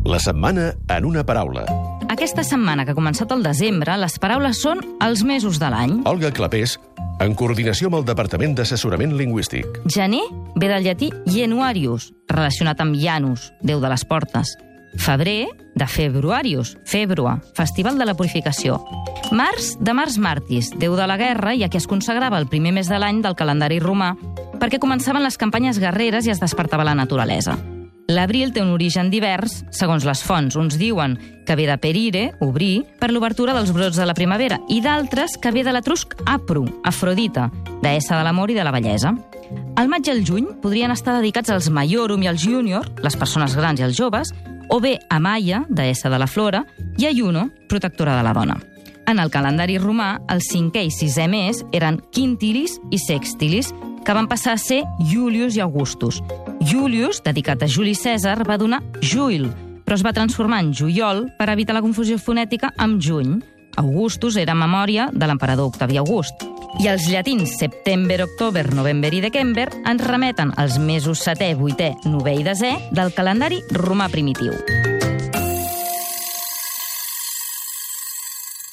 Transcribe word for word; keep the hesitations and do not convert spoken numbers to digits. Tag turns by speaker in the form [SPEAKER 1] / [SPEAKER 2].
[SPEAKER 1] La setmana en una paraula.
[SPEAKER 2] Aquesta setmana que ha començat el desembre, les paraules són els mesos de l'any.
[SPEAKER 1] Olga Clapés, en coordinació amb el Departament d'Assessorament Lingüístic.
[SPEAKER 2] Gener ve del llatí Januarius, relacionat amb Janus, déu de les portes. Febrer, de Februarius, Februa, festival de la purificació. Març, de Mars Martis, déu de la guerra, i a qui es consagrava el primer mes de l'any del calendari romà, perquè començaven les campanyes guerreres i es despertava la naturalesa. L'abril té un origen divers, segons les fonts. Uns diuen que ve de perire, obrir, per l'obertura dels brots de la primavera, i d'altres que ve de l'etrusc apru, Afrodita, deessa de l'amor i de la bellesa. El maig i el juny podrien estar dedicats als maiorum i als júnior, les persones grans i els joves, o bé a Maia, deessa de la flora, i a Juno, protectora de la dona. En el calendari romà, el cinquè i sisè mes eren Quintilis i Sextilis, que van passar a ser Julius i Augustus. Julius, dedicat a Juli Cèsar, va donar Juil, però es va transformar en Juliol per evitar la confusió fonètica amb juny. Augustus era memòria de l'emperador Octavi August. I els llatins September, October, November i December ens remeten als mesos setè, vuitè, novè i desè del calendari romà primitiu.